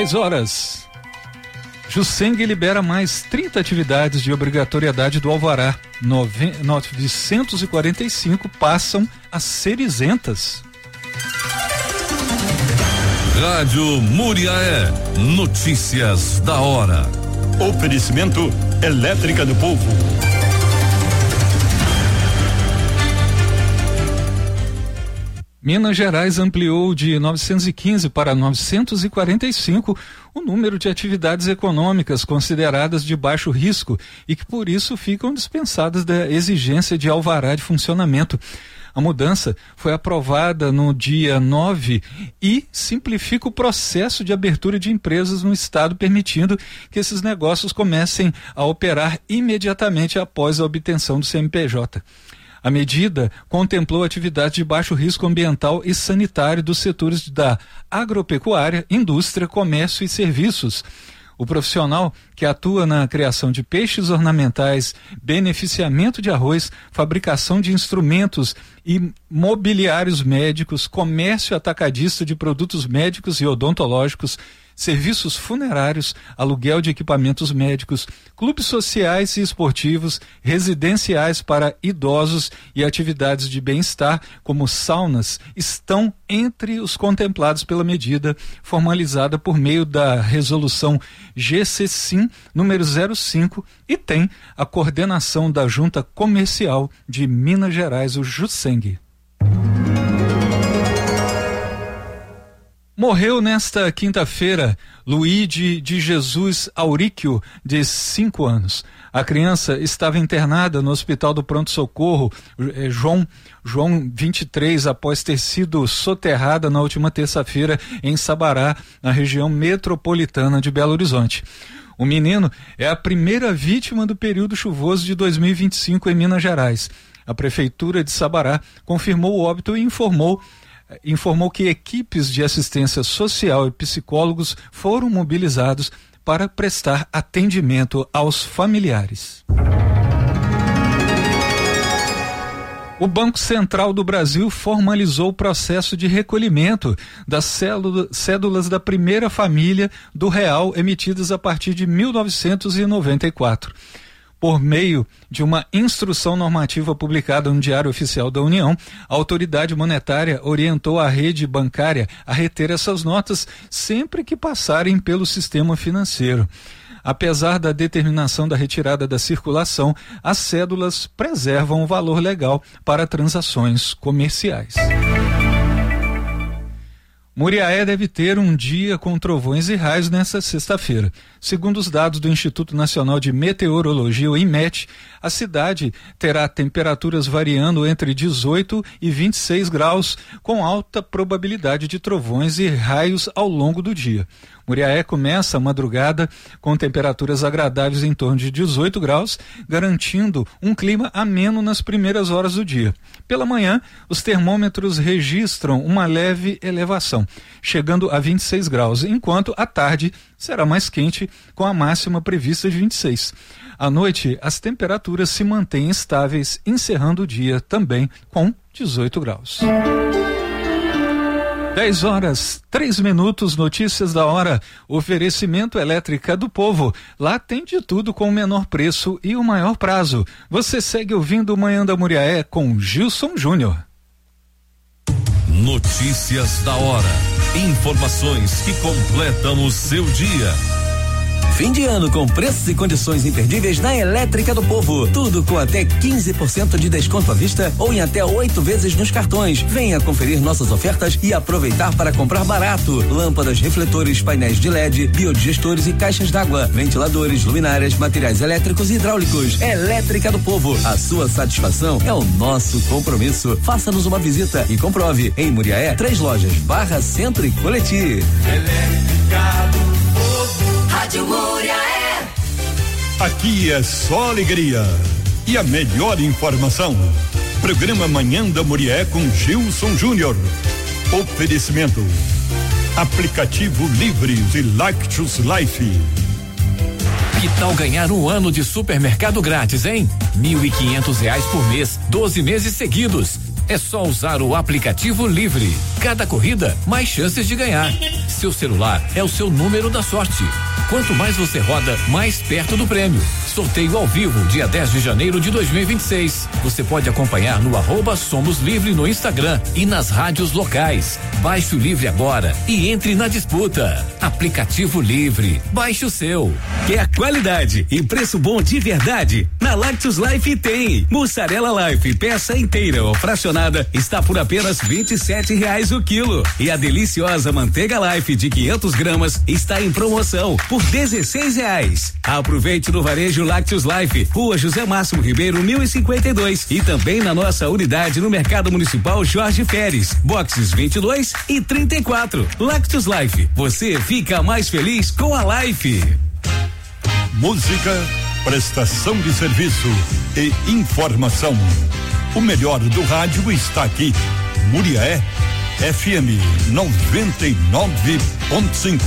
10h. Jusseng libera mais 30 atividades de obrigatoriedade do alvará. 945 passam a ser isentas. Rádio Muriaé, notícias da hora. Oferecimento Elétrica do Povo. Minas Gerais ampliou de 915 para 945 o número de atividades econômicas consideradas de baixo risco e que por isso ficam dispensadas da exigência de alvará de funcionamento. A mudança foi aprovada no dia 9 e simplifica o processo de abertura de empresas no estado, permitindo que esses negócios comecem a operar imediatamente após a obtenção do CNPJ. A medida contemplou atividades de baixo risco ambiental e sanitário dos setores da agropecuária, indústria, comércio e serviços. O profissional que atua na criação de peixes ornamentais, beneficiamento de arroz, fabricação de instrumentos e mobiliários médicos, comércio atacadista de produtos médicos e odontológicos, serviços funerários, aluguel de equipamentos médicos, clubes sociais e esportivos, residenciais para idosos e atividades de bem-estar, como saunas, estão entre os contemplados pela medida, formalizada por meio da resolução GCSIM número 05 e tem a coordenação da Junta Comercial de Minas Gerais, o Jusseng. Morreu nesta quinta-feira Luíde de Jesus Auríquio, de 5 anos. A criança estava internada no Hospital do Pronto-Socorro João 23, após ter sido soterrada na última terça-feira em Sabará, na região metropolitana de Belo Horizonte. O menino é a primeira vítima do período chuvoso de 2025 em Minas Gerais. A Prefeitura de Sabará confirmou o óbito e informou que equipes de assistência social e psicólogos foram mobilizados para prestar atendimento aos familiares. O Banco Central do Brasil formalizou o processo de recolhimento das cédulas da primeira família do real emitidas a partir de 1994. Por meio de uma instrução normativa publicada no Diário Oficial da União, a autoridade monetária orientou a rede bancária a reter essas notas sempre que passarem pelo sistema financeiro. Apesar da determinação da retirada da circulação, as cédulas preservam o valor legal para transações comerciais. Muriaé deve ter um dia com trovões e raios nesta sexta-feira. Segundo os dados do Instituto Nacional de Meteorologia, o INMET, a cidade terá temperaturas variando entre 18 e 26 graus, com alta probabilidade de trovões e raios ao longo do dia. Muriaé começa a madrugada com temperaturas agradáveis em torno de 18 graus, garantindo um clima ameno nas primeiras horas do dia. Pela manhã, os termômetros registram uma leve elevação, chegando a 26 graus, enquanto à tarde será mais quente, com a máxima prevista de 26. À noite, as temperaturas se mantêm estáveis, encerrando o dia também com 18 graus. 10h03, notícias da hora. Oferecimento Elétrica do Povo. Lá tem de tudo com o menor preço e o maior prazo. Você segue ouvindo o Manhã da Muriaé com Gilson Júnior. Notícias da hora. Informações que completam o seu dia. Fim de ano com preços e condições imperdíveis na Elétrica do Povo. Tudo com até 15% de desconto à vista ou em até 8 vezes nos cartões. Venha conferir nossas ofertas e aproveitar para comprar barato. Lâmpadas, refletores, painéis de LED, biodigestores e caixas d'água, ventiladores, luminárias, materiais elétricos e hidráulicos. Elétrica do Povo. A sua satisfação é o nosso compromisso. Faça-nos uma visita e comprove. Em Muriaé, 3 lojas, Barra, Centro e Coleti. Elétrica do Povo. Rádio Muriaé. Aqui é só alegria e a melhor informação. Programa Manhã da Muriaé com Gilson Júnior. Oferecimento: aplicativo Livres e Lactus Life. Que tal ganhar um ano de supermercado grátis, hein? R$1.500 por mês, 12 meses seguidos. É só usar o aplicativo Livre. Cada corrida, mais chances de ganhar. Seu celular é o seu número da sorte. Quanto mais você roda, mais perto do prêmio. Sorteio ao vivo, dia 10 de janeiro de 2026. Você pode acompanhar no @SomosLivre no Instagram e nas rádios locais. Baixe o Livre agora e entre na disputa. Aplicativo Livre. Baixe o seu. Quer qualidade e preço bom de verdade? Na Lactus Life tem. Mussarela Life, peça inteira ou fracionada, está por apenas R$27 o quilo. E a deliciosa manteiga Life de 500 gramas está em promoção por R$16. Aproveite no varejo Lactus Life, Rua José Máximo Ribeiro, 1052. E também na nossa unidade no Mercado Municipal Jorge Feres, boxes 22 e 34. Lactus Life, você fica mais feliz com a Life. Música, prestação de serviço e informação. O melhor do rádio está aqui. Muriaé FM 99.5.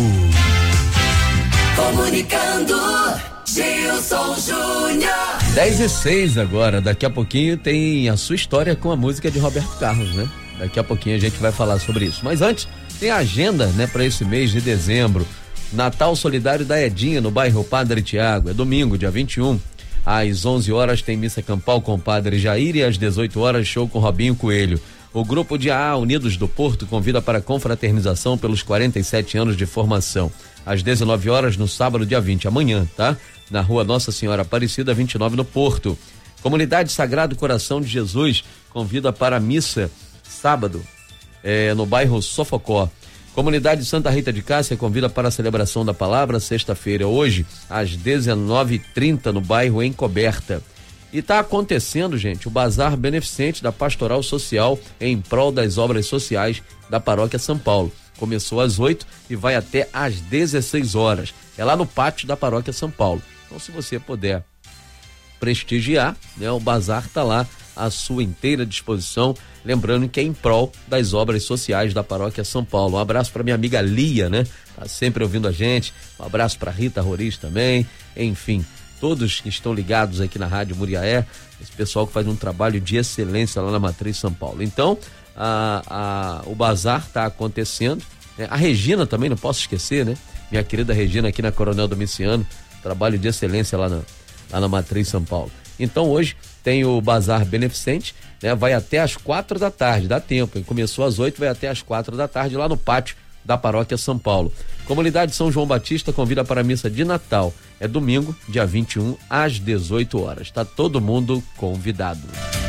Comunicando, Gilson Júnior. 10:06 agora, daqui a pouquinho tem a sua história com a música de Roberto Carlos, né? Daqui a pouquinho a gente vai falar sobre isso. Mas antes, tem a agenda, né, para esse mês de dezembro. Natal Solidário da Edinha, no bairro Padre Tiago. É domingo, dia 21. Às 11 horas tem missa campal com o Padre Jair e às 18 horas show com Robinho Coelho. O grupo de AA Unidos do Porto convida para confraternização pelos 47 anos de formação. Às 19 horas no sábado, dia 20, amanhã, tá? Na rua Nossa Senhora Aparecida, 29, no Porto. Comunidade Sagrado Coração de Jesus convida para a missa sábado, no bairro Sofocó. Comunidade Santa Rita de Cássia convida para a celebração da palavra sexta-feira, hoje, às 19h30, no bairro Encoberta. E está acontecendo, gente, o Bazar Beneficente da Pastoral Social em prol das obras sociais da Paróquia São Paulo. Começou às 8 e vai até às 16 horas. É lá no pátio da Paróquia São Paulo. Então, se você puder prestigiar, né, o bazar está lá à sua inteira disposição. Lembrando que é em prol das obras sociais da Paróquia São Paulo. Um abraço para minha amiga Lia, né? Tá sempre ouvindo a gente. Um abraço para Rita Roriz também. Enfim, todos que estão ligados aqui na Rádio Muriaé, esse pessoal que faz um trabalho de excelência lá na Matriz São Paulo. Então, o bazar está acontecendo, né? A Regina também, não posso esquecer, né? Minha querida Regina aqui na Coronel Domiciano, trabalho de excelência lá na Matriz São Paulo. Então hoje tem o Bazar Beneficente, né? Vai até às 4 da tarde, dá tempo, hein? Começou às 8, vai até às 4 da tarde lá no pátio da Paróquia São Paulo. Comunidade São João Batista convida para a missa de Natal. É domingo, dia 21, às 18 horas. Está todo mundo convidado.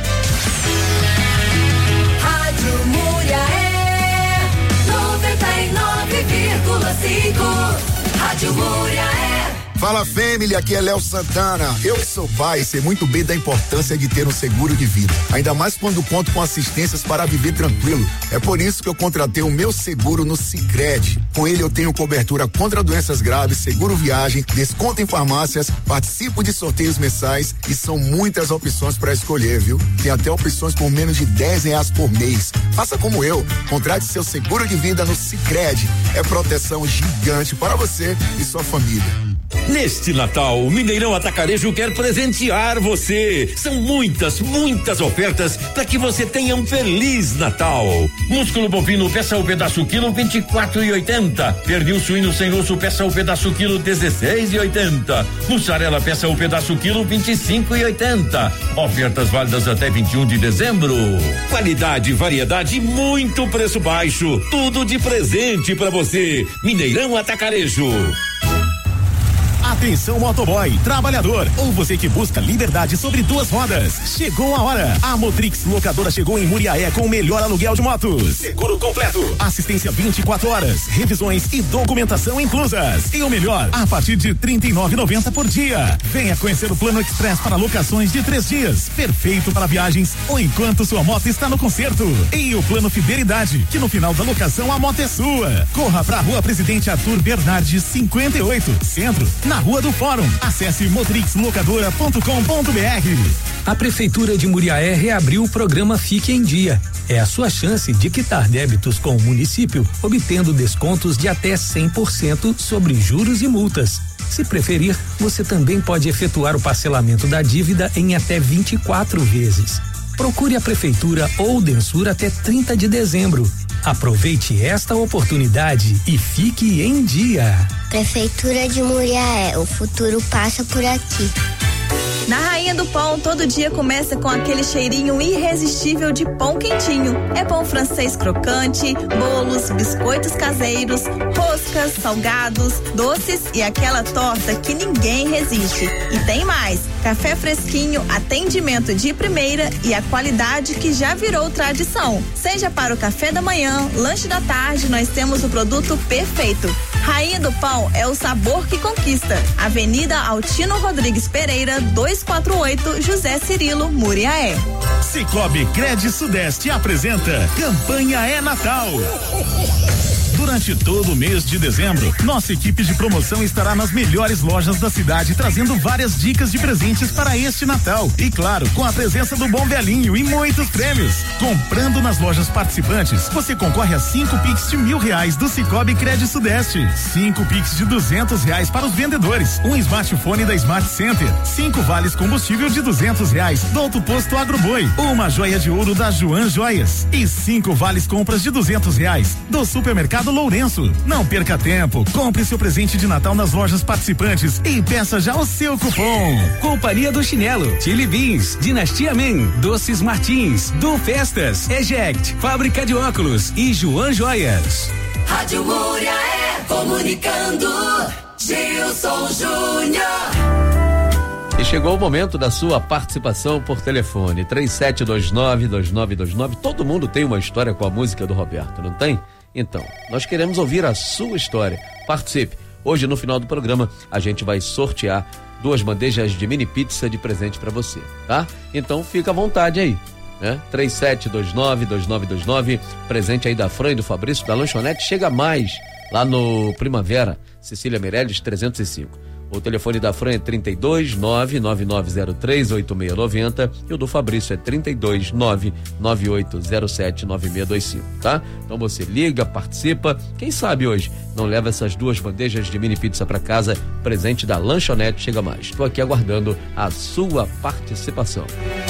Rádio Muriaé 99,5. Rádio Muriaé. Fala, família, aqui é Léo Santana. Eu que sou pai, sei muito bem da importância de ter um seguro de vida. Ainda mais quando conto com assistências para viver tranquilo. É por isso que eu contratei o meu seguro no Sicredi. Com ele eu tenho cobertura contra doenças graves, seguro viagem, desconto em farmácias, participo de sorteios mensais e são muitas opções para escolher, viu? Tem até opções por menos de R$10 por mês. Faça como eu, contrate seu seguro de vida no Sicredi. É proteção gigante para você e sua família. Neste Natal, o Mineirão Atacarejo quer presentear você. São muitas ofertas para que você tenha um feliz Natal. Músculo bovino, peça o pedaço quilo, 24,80. Pernil suíno sem osso, peça o pedaço quilo, 16,80. Mussarela, peça o pedaço quilo, 25,80. Ofertas válidas até 21 de dezembro. Qualidade, variedade e muito preço baixo. Tudo de presente para você. Mineirão Atacarejo. Atenção motoboy, trabalhador ou você que busca liberdade sobre duas rodas. Chegou a hora. A Motrix Locadora chegou em Muriaé com o melhor aluguel de motos. Seguro completo, assistência 24 horas, revisões e documentação inclusas. E o melhor, a partir de R$ 39,90 por dia. Venha conhecer o Plano Express para locações de 3 dias. Perfeito para viagens ou enquanto sua moto está no conserto. E o Plano Fidelidade, que no final da locação a moto é sua. Corra para a Rua Presidente Arthur Bernardes 58, Centro, na Rua do Fórum. Acesse motrixlocadora.com.br. A Prefeitura de Muriaé reabriu o programa Fique em Dia. É a sua chance de quitar débitos com o município, obtendo descontos de até 100% sobre juros e multas. Se preferir, você também pode efetuar o parcelamento da dívida em até 24 vezes. Procure a Prefeitura ou o Densur até 30 de dezembro. Aproveite esta oportunidade e fique em dia. Prefeitura de Muriaé, o futuro passa por aqui. Na Rainha do Pão, todo dia começa com aquele cheirinho irresistível de pão quentinho. É pão francês crocante, bolos, biscoitos caseiros, roscas, salgados, doces e aquela torta que ninguém resiste. E tem mais, café fresquinho, atendimento de primeira e a qualidade que já virou tradição. Seja para o café da manhã, lanche da tarde, nós temos o produto perfeito. Rainha do Pão é o sabor que conquista. Avenida Altino Rodrigues Pereira, 248, José Cirilo, Muriaé. Cicobi Crédito Sudeste apresenta Campanha é Natal. Durante todo o mês de dezembro, nossa equipe de promoção estará nas melhores lojas da cidade, trazendo várias dicas de presentes para este Natal. E claro, com a presença do Bom Velhinho e muitos prêmios. Comprando nas lojas participantes, você concorre a 5 Pix de R$1.000 do Cicobi Crédito Sudeste, 5 Pix de R$200 para os vendedores, um smartphone da Smart Center, 5 vales combustível de R$200 do Autoposto Agroboi, uma joia de ouro da Joan Joias e 5 vales compras de R$200 do Supermercado Lourenço. Não perca tempo, compre seu presente de Natal nas lojas participantes e peça já o seu cupom. Companhia do Chinelo, Chili Beans, Dinastia Men, Doces Martins, Du Festas, Eject, Fábrica de Óculos e Joan Joias. Rádio Muriaé, comunicando, Gilson Júnior. E chegou o momento da sua participação por telefone, 3729-2929. Todo mundo tem uma história com a música do Roberto, não tem? Então, nós queremos ouvir a sua história. Participe. Hoje, no final do programa, a gente vai sortear 2 bandejas de mini pizza de presente para você, tá? Então, fica à vontade aí, né? 3729-2929, presente aí da Fran e do Fabrício, da Lanchonete Chega Mais, lá no Primavera, Cecília Meirelles 305. O telefone da Fran é 32999038690 e o do Fabrício é 32998079625, tá? Então você liga, participa, quem sabe hoje não leva essas 2 bandejas de mini pizza para casa, presente da Lanchonete Chega Mais. Estou aqui aguardando a sua participação.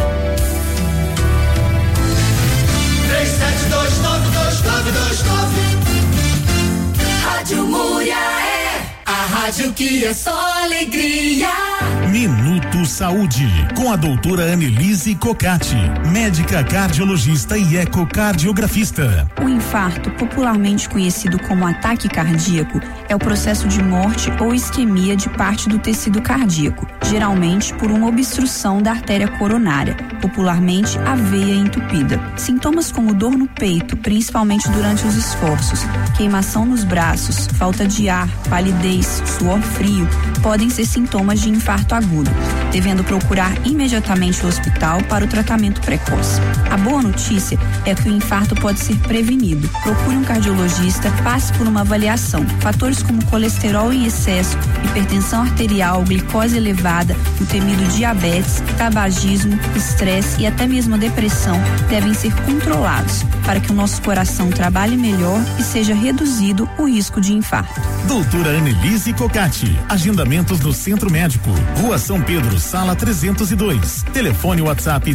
37292929 Rádio Muriaé, a rádio que é só alegria. Minuto Saúde, com a doutora Annelise Cocatti, médica cardiologista e ecocardiografista. O infarto, popularmente conhecido como ataque cardíaco, é o processo de morte ou isquemia de parte do tecido cardíaco, geralmente por uma obstrução da artéria coronária, popularmente a veia entupida. Sintomas como dor no peito, principalmente durante os esforços, queimação nos braços, falta de ar, palidez, suor frio, podem ser sintomas de infarto agudo, devendo procurar imediatamente o hospital para o tratamento precoce. A boa notícia é que o infarto pode ser prevenido. Procure um cardiologista, passe por uma avaliação. Fatores como colesterol em excesso, hipertensão arterial, glicose elevada, o temido diabetes, tabagismo, estresse e até mesmo a depressão devem ser controlados para que o nosso coração trabalhe melhor e seja reduzido o risco de infarto. Doutora Annelise Cocatti, agendamentos no Centro Médico, Rua São Pedro, Sala 302. Telefone WhatsApp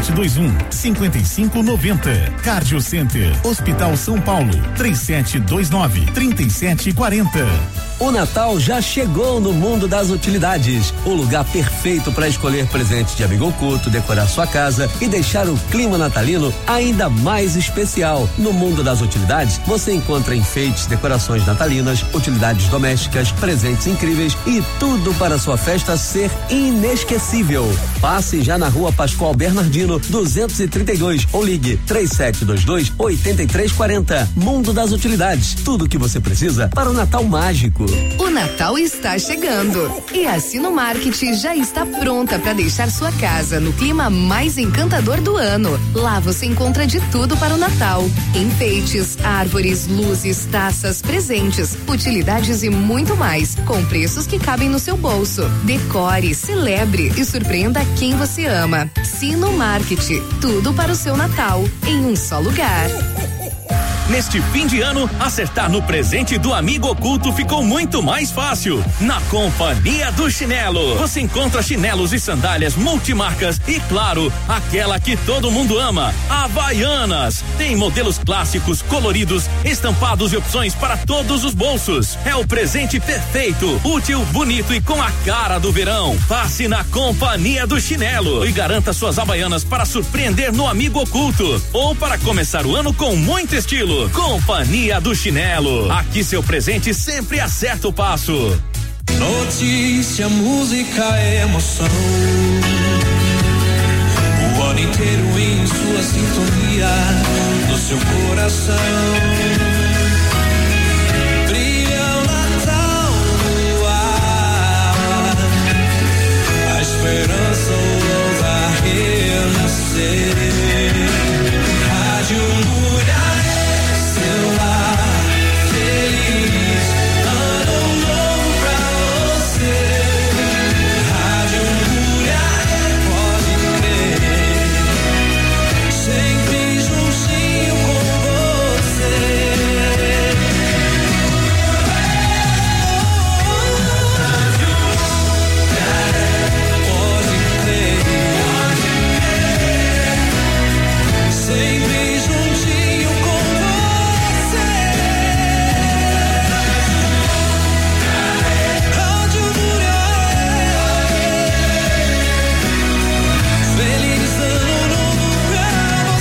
3721-5590. Cardio Center, Hospital São Paulo, 3729-3740. O Natal já chegou no Mundo das Utilidades, o lugar perfeito para escolher presente de amigo oculto, decorar sua casa e deixar o clima natalino ainda mais especial. No Mundo das Utilidades, você encontra enfeites, decorações natalinas, utilidades domésticas, presentes incríveis e tudo para sua festa ser inesquecível. Passe já na Rua Pascoal Bernardino, 232 ou ligue 3722-8340. Mundo das Utilidades, tudo o que você precisa para o Natal mágico. O Natal está chegando e a Sinomarket já está pronta para deixar sua casa no clima mais encantador do ano. Lá você encontra de tudo para o Natal: enfeites, árvores, luzes, taças, presentes, utilidades e muito mais, com preços que cabem no seu bolso. Decore, celebre e surpreenda quem você ama. Sinomarket, tudo para o seu Natal em um só lugar. Neste fim de ano, acertar no presente do amigo oculto ficou muito mais fácil. Na Companhia do Chinelo, você encontra chinelos e sandálias multimarcas e, claro, aquela que todo mundo ama, Havaianas. Tem modelos clássicos, coloridos, estampados e opções para todos os bolsos. É o presente perfeito, útil, bonito e com a cara do verão. Passe na Companhia do Chinelo e garanta suas Havaianas para surpreender no amigo oculto ou para começar o ano com muito estilo. Companhia do Chinelo. Aqui seu presente sempre acerta o passo. Notícia, música, emoção. O ano inteiro em sua sintonia, no seu coração. Brilha o Natal no ar, a esperança ousa renascer. Rádio Muriaé, seu lar feliz, ano novo pra você. Rádio Muriaé, pode crer, sempre juntinho com você. Rádio Muriaé, pode crer, sempre juntinho com você. Rádio Muriaé, feliz ano novo pra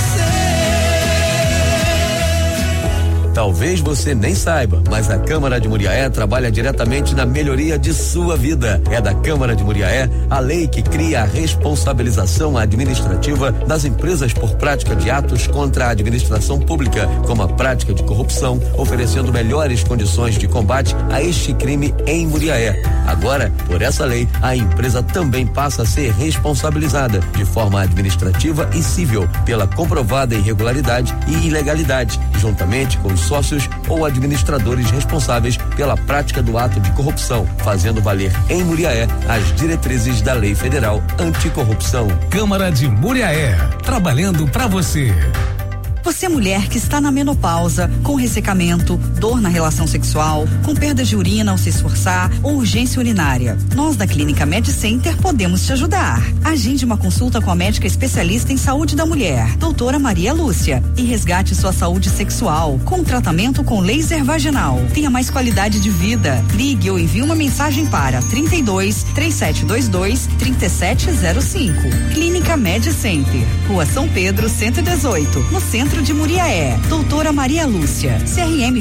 você. Talvez você nem saiba, mas a Câmara de Muriaé trabalha diretamente na melhoria de sua vida. É da Câmara de Muriaé a lei que cria a responsabilização administrativa das empresas por prática de atos contra a administração pública, como a prática de corrupção, oferecendo melhores condições de combate a este crime em Muriaé. Agora, por essa lei, a empresa também passa a ser responsabilizada de forma administrativa e civil pela comprovada irregularidade e ilegalidade, juntamente com os sócios ou administradores responsáveis pela prática do ato de corrupção, fazendo valer em Muriaé as diretrizes da Lei Federal Anticorrupção. Câmara de Muriaé, trabalhando pra você. Você, mulher que está na menopausa, com ressecamento, dor na relação sexual, com perda de urina ao se esforçar ou urgência urinária. Nós da Clínica Med Center podemos te ajudar. Agende uma consulta com a médica especialista em saúde da mulher, doutora Maria Lúcia, e resgate sua saúde sexual com tratamento com laser vaginal. Tenha mais qualidade de vida. Ligue ou envie uma mensagem para 32 3722 3705. Clínica Med Center, Rua São Pedro 118, no centro de Muriaé. Doutora Maria Lúcia, CRM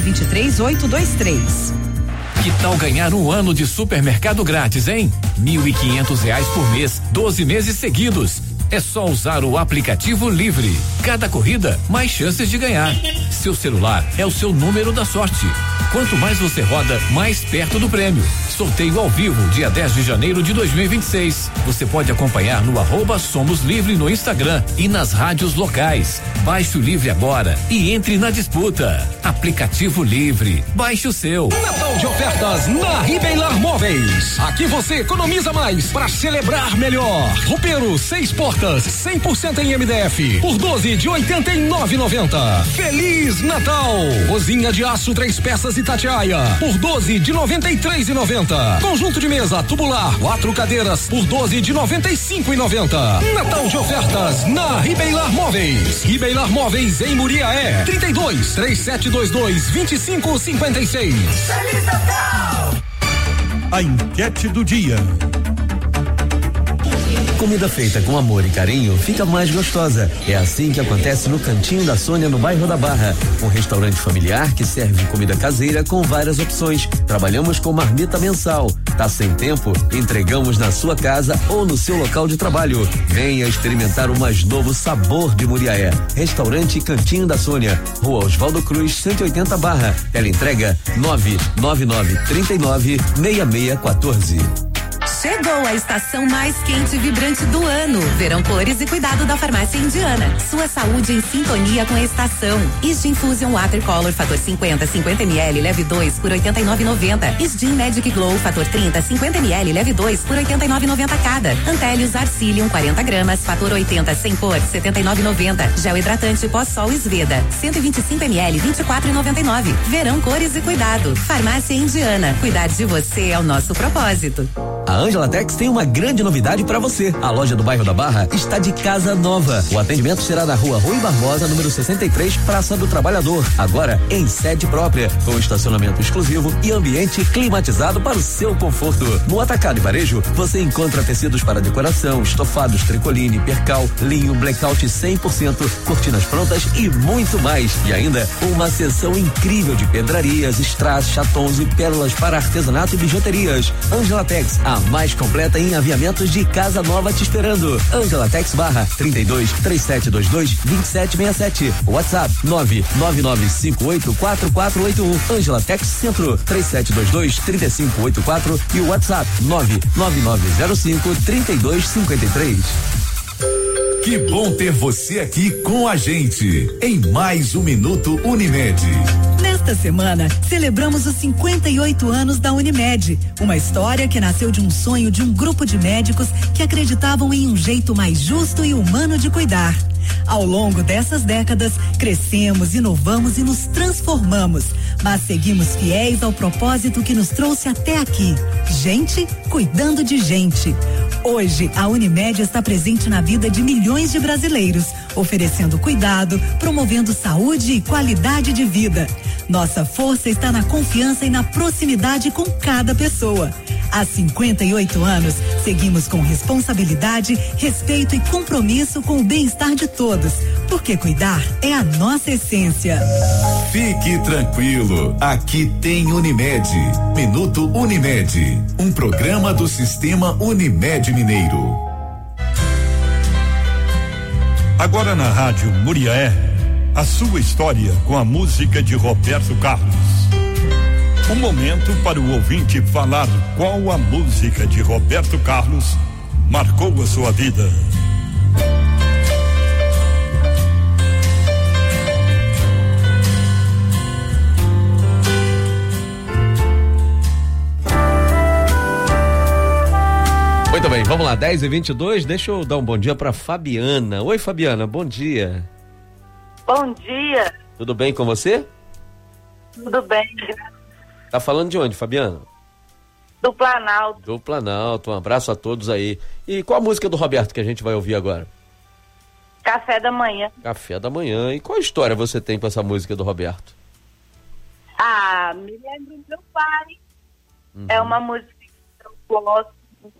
23823. Que tal ganhar um ano de supermercado grátis, hein? R$1.500 por mês, 12 meses seguidos. É só usar o aplicativo Livre. Cada corrida, mais chances de ganhar. Seu celular é o seu número da sorte. Quanto mais você roda, mais perto do prêmio. Sorteio ao vivo, dia 10 de janeiro de 2026. Você pode acompanhar no @SomosLivre no Instagram e nas rádios locais. Baixe o Livre agora e entre na disputa. Aplicativo Livre. Baixe o seu. Natal de ofertas na Ribeilar Móveis. Aqui você economiza mais para celebrar melhor. Roupeiro 6 portas, 100% em MDF, por 12 de 89,90. Feliz Natal! Cozinha de aço 3 peças Itatiaia, por 12 de 93,90. Conjunto de mesa tubular 4 cadeiras, por 12 de 95,90. Natal de ofertas na Ribeilar Móveis. Ribeilar Móveis em Muriaé. 32 3722 2556. Feliz Natal! A enquete do dia. Comida feita com amor e carinho fica mais gostosa. É assim que acontece no Cantinho da Sônia, no bairro da Barra. Um restaurante familiar que serve comida caseira com várias opções. Trabalhamos com marmita mensal. Tá sem tempo? Entregamos na sua casa ou no seu local de trabalho. Venha experimentar o mais novo sabor de Muriaé. Restaurante Cantinho da Sônia, Rua Oswaldo Cruz, 180 Barra. Ela entrega 999396614. Chegou a estação mais quente e vibrante do ano. Verão cores e cuidado da Farmácia Indiana. Sua saúde em sintonia com a estação. Isgin Fusion Watercolor fator 50 ml leve 2 por 89,90. Isgin Magic Glow fator 30 50 ml leve 2 por 89,90 cada. Antélios Arcilium 40 gramas fator 80 sem cor 79,90. Gel hidratante pós-sol Sveda 125 ml 24,99. Verão cores e cuidado. Farmácia Indiana. Cuidar de você é o nosso propósito. A Ângela Tex tem uma grande novidade para você. A loja do bairro da Barra está de casa nova. O atendimento será na rua Rui Barbosa, número 63, Praça do Trabalhador. Agora em sede própria, com estacionamento exclusivo e ambiente climatizado para o seu conforto. No atacado e varejo, você encontra tecidos para decoração, estofados, tricoline, percal, linho, blackout 100%, cortinas prontas e muito mais. E ainda uma seção incrível de pedrarias, strass, chatons e pérolas para artesanato e bijuterias. Ângela Tex, a mais completa em aviamentos de casa nova te esperando. Ângela Tex Barra 32 3722 2767. WhatsApp 999584481. Ângela Tex Centro 3722 3584 e o WhatsApp 99905 3253. Que bom ter você aqui com a gente em mais um Minuto Unimed. Nesta semana, celebramos os 58 anos da Unimed, uma história que nasceu de um sonho de um grupo de médicos que acreditavam em um jeito mais justo e humano de cuidar. Ao longo dessas décadas, crescemos, inovamos e nos transformamos, mas seguimos fiéis ao propósito que nos trouxe até aqui. Gente cuidando de gente. Hoje, a Unimed está presente na vida de milhões de brasileiros, oferecendo cuidado, promovendo saúde e qualidade de vida. Nossa força está na confiança e na proximidade com cada pessoa. Há 58 anos, seguimos com responsabilidade, respeito e compromisso com o bem-estar de todos, porque cuidar é a nossa essência. Fique tranquilo, aqui tem Unimed. Minuto Unimed, um programa do Sistema Unimed Mineiro. Agora na Rádio Muriaé, a sua história com a música de Roberto Carlos. Um momento para o ouvinte falar qual a música de Roberto Carlos marcou a sua vida. Muito bem, vamos lá, 10h22, deixa eu dar um bom dia para Fabiana. Oi, Fabiana, bom dia. Bom dia. Tudo bem com você? Tudo bem. Tá falando de onde, Fabiana? Do Planalto. Do Planalto, um abraço a todos aí. E qual a música do Roberto que a gente vai ouvir agora? Café da Manhã. Café da Manhã. E qual história você tem com essa música do Roberto? Ah, me lembro do meu pai. É uma música que eu gosto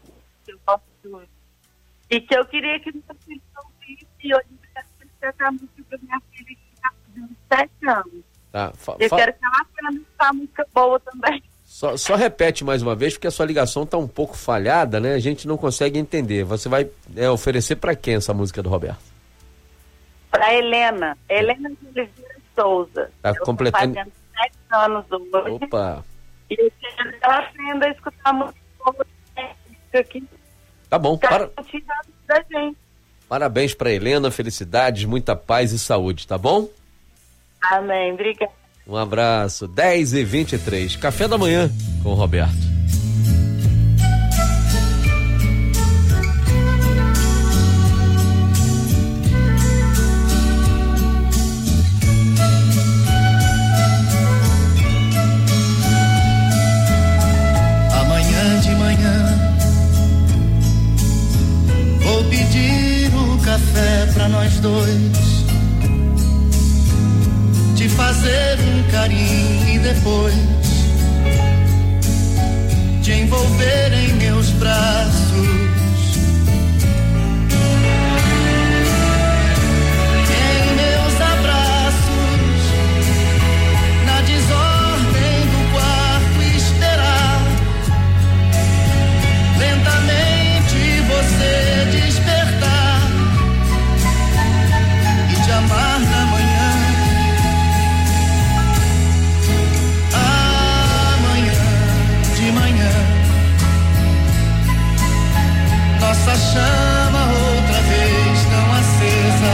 e que eu queria que meu filho ouvisse, e hoje eu quero cantar a música pra minha filha que está fazendo 7 anos. Tá, eu quero que ela aprenda essa música boa também. Só repete mais uma vez, porque a sua ligação tá um pouco falhada, né? A gente não consegue entender. Você vai oferecer para quem essa música do Roberto? Para Helena de Oliveira Souza. Tá completando. Fazendo 7 anos hoje. Opa. E eu quero que ela aprenda a escutar a música boa aqui. Tá bom. Da gente. Parabéns para Helena, felicidades, muita paz e saúde, tá bom? Amém, obrigada. Um abraço, 10h23, Café da Manhã com o Roberto. Amanhã de manhã vou pedir um café pra nós dois, te fazer um carinho e depois te envolver em meus braços. Em meus abraços, na desordem do quarto esperar lentamente você despertar e te amar na manhã. nossa chama outra vez tão acesa,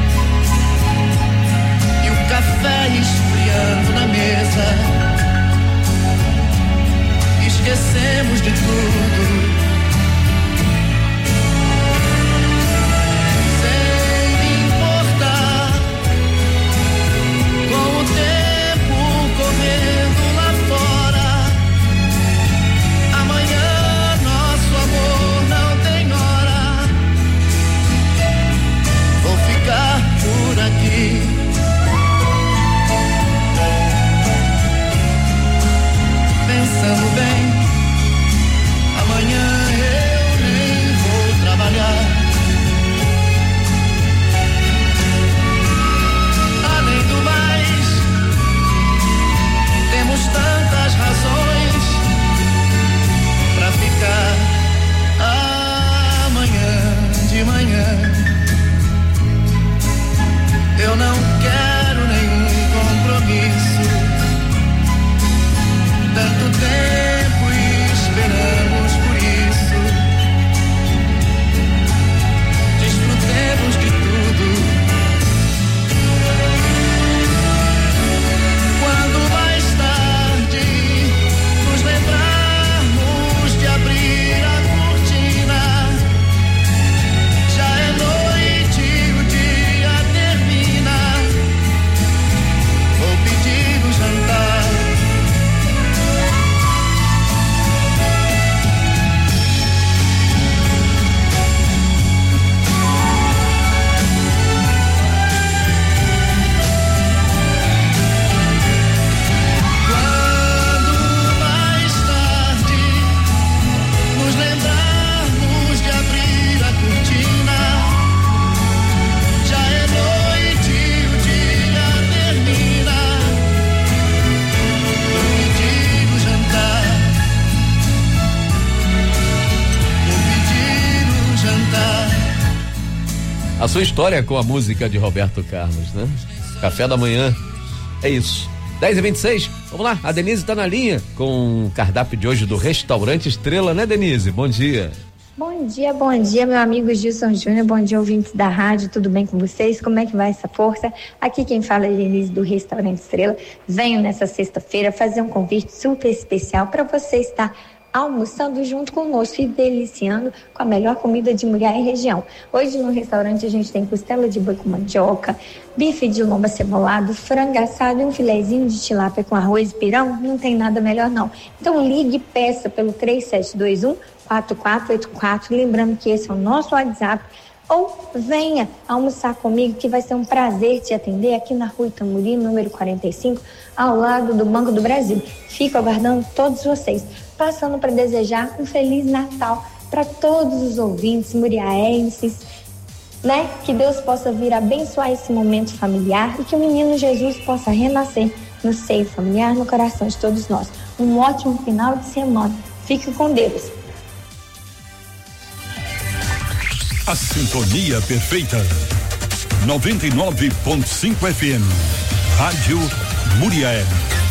e o café esfriando na mesa. Esquecemos de tudo, sem importar com o tempo correndo lá fora. Amanhã nosso amor não tem hora. Vou ficar por aqui, pensando bem. Amanhã eu nem vou trabalhar. Além do mais, temos tantas razões pra ficar. Amanhã de manhã eu não quero nenhum compromisso. Tanto tempo esperamos por isso. Desfrutemos de tudo. Quando mais tarde nos lembrarmos de abrir a cortina, já é noite e o dia termina. Vou pedir o jantar. A sua história com a música de Roberto Carlos, né? Café da manhã, é isso. 10h26, vamos lá, a Denise tá na linha com o cardápio de hoje do Restaurante Estrela, né, Denise? Bom dia. Bom dia, meu amigo Gilson Júnior, bom dia, ouvintes da rádio, tudo bem com vocês? Como é que vai essa força? Aqui quem fala é Denise do Restaurante Estrela. Venho nessa sexta-feira fazer um convite super especial para você estar almoçando junto conosco e deliciando com a melhor comida de Muriaé e região. Hoje no restaurante a gente tem costela de boi com mandioca, bife de lomba cebolado, frango assado e um filezinho de tilápia com arroz e pirão. Não tem nada melhor não. Então ligue e peça pelo 3721-4484, lembrando que esse é o nosso WhatsApp, ou venha almoçar comigo que vai ser um prazer te atender aqui na Rua Itamuri, número 45, ao lado do Banco do Brasil. Fico aguardando todos vocês. Passando para desejar um Feliz Natal para todos os ouvintes muriaenses, né? Que Deus possa vir abençoar esse momento familiar e que o menino Jesus possa renascer no seio familiar, no coração de todos nós. Um ótimo final de semana. Fique com Deus. A sintonia perfeita. 99.5 FM. Rádio Muriaé.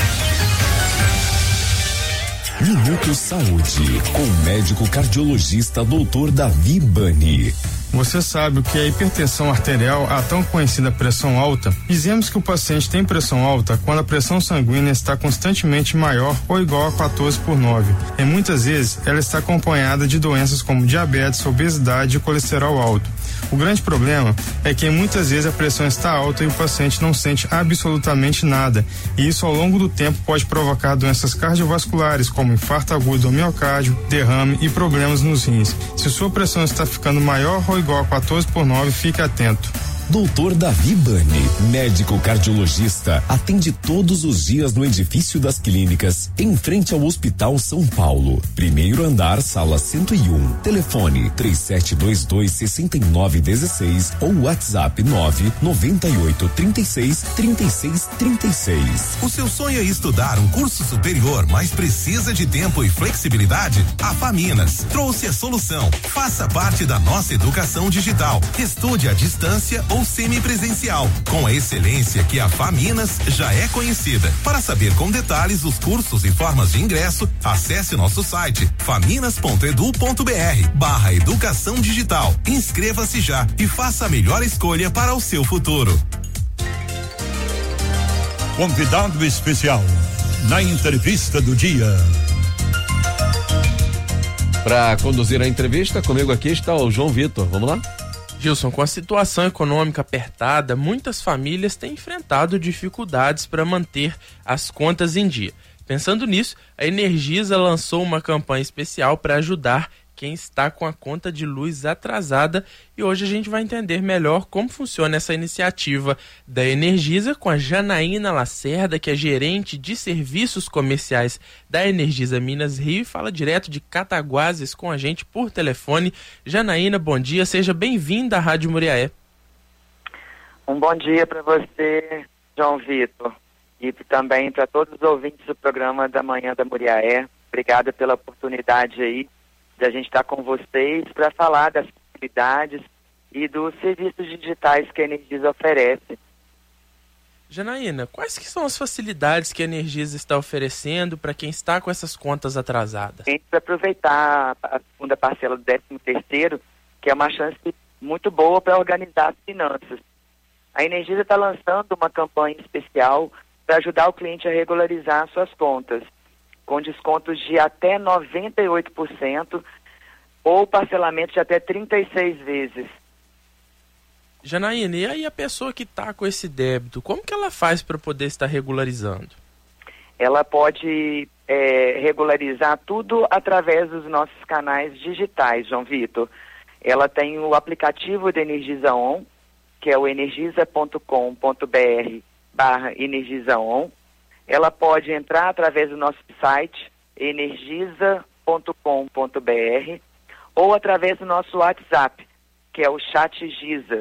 Minuto Saúde, com o médico cardiologista Dr. Davi Bani. Você sabe o que é hipertensão arterial, a tão conhecida pressão alta? Dizemos que o paciente tem pressão alta quando a pressão sanguínea está constantemente maior ou igual a 14/9. E muitas vezes ela está acompanhada de doenças como diabetes, obesidade e colesterol alto. O grande problema é que muitas vezes a pressão está alta e o paciente não sente absolutamente nada. E isso ao longo do tempo pode provocar doenças cardiovasculares como infarto agudo do miocárdio, derrame e problemas nos rins. Se sua pressão está ficando maior ou igual a 14/9, fique atento. Dr. Davi Bani, médico cardiologista, atende todos os dias no edifício das clínicas, em frente ao Hospital São Paulo. Primeiro andar, sala 101. Telefone 3722-6916 ou WhatsApp 99836-3636. O seu sonho é estudar um curso superior, mas precisa de tempo e flexibilidade? A Faminas trouxe a solução. Faça parte da nossa educação digital. Estude à distância ou ou semipresencial, com a excelência que a Faminas já é conhecida. Para saber com detalhes os cursos e formas de ingresso, acesse nosso site faminas.edu.br/educação digital. Inscreva-se já e faça a melhor escolha para o seu futuro. Convidado especial na entrevista do dia. Para conduzir a entrevista, comigo aqui está o João Vitor. Vamos lá? Gilson, com a situação econômica apertada, muitas famílias têm enfrentado dificuldades para manter as contas em dia. Pensando nisso, a Energisa lançou uma campanha especial para ajudar quem está com a conta de luz atrasada, e hoje a gente vai entender melhor como funciona essa iniciativa da Energisa com a Janaína Lacerda, que é gerente de serviços comerciais da Energisa Minas Rio, e fala direto de Cataguases com a gente por telefone. Janaína, bom dia, seja bem-vinda à Rádio Muriaé. Um bom dia para você, João Vitor, e também para todos os ouvintes do programa da Manhã da Muriaé. Obrigada pela oportunidade aí de a gente estar com vocês para falar das facilidades e dos serviços digitais que a Energisa oferece. Janaína, quais que são as facilidades que a Energisa está oferecendo para quem está com essas contas atrasadas? A gente vai aproveitar a segunda parcela do 13º, que é uma chance muito boa para organizar as finanças. A Energisa está lançando uma campanha especial para ajudar o cliente a regularizar suas contas, com descontos de até 98% ou parcelamento de até 36 vezes. Janaína, e aí a pessoa que está com esse débito, como que ela faz para poder estar regularizando? Ela pode regularizar tudo através dos nossos canais digitais, João Vitor. Ela tem o aplicativo da Energisa On, que é o energisa.com.br/Energisa On. Ela pode entrar através do nosso site, energisa.com.br, ou através do nosso WhatsApp, que é o Chat Giza,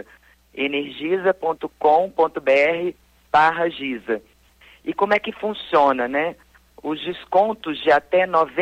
energisa.com.br/Giza. E como é que funciona, né? Os descontos de até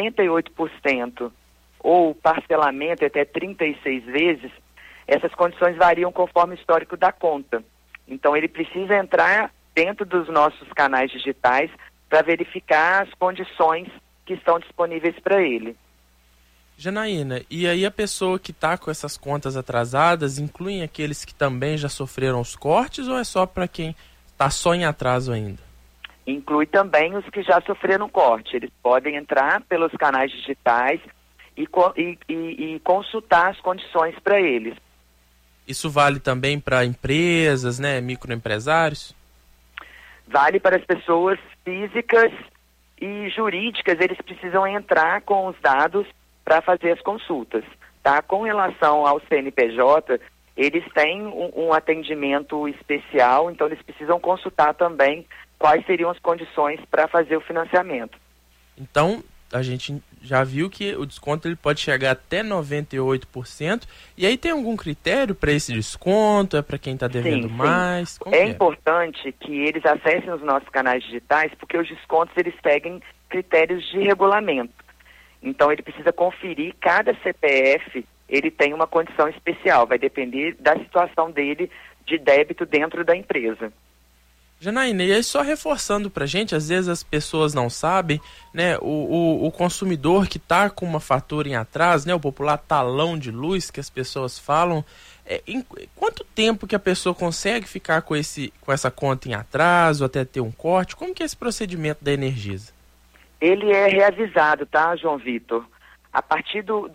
98% ou parcelamento até 36 vezes, essas condições variam conforme o histórico da conta. Então ele precisa entrar dentro dos nossos canais digitais para verificar as condições que estão disponíveis para ele. Janaína, e aí a pessoa que está com essas contas atrasadas, incluem aqueles que também já sofreram os cortes, ou é só para quem está só em atraso ainda? Inclui também os que já sofreram corte. Eles podem entrar pelos canais digitais e consultar as condições para eles. Isso vale também para empresas, né, microempresários? Vale para as pessoas físicas e jurídicas. Eles precisam entrar com os dados para fazer as consultas, tá? Com relação ao CNPJ, eles têm um atendimento especial, então eles precisam consultar também quais seriam as condições para fazer o financiamento. Então, a gente já viu que o desconto ele pode chegar até 98%. E aí tem algum critério para esse desconto? É para quem está devendo mais? Como é importante que eles acessem os nossos canais digitais, porque os descontos eles seguem critérios de regulamento. Então ele precisa conferir, cada CPF ele tem uma condição especial, vai depender da situação dele de débito dentro da empresa. Janaína, e aí só reforçando pra gente, às vezes as pessoas não sabem, né, o consumidor que tá com uma fatura em atraso, né, o popular talão de luz que as pessoas falam, em quanto tempo que a pessoa consegue ficar com essa conta em atraso, até ter um corte? Como que é esse procedimento da Energisa? Ele é reavisado, tá, João Vitor? A partir do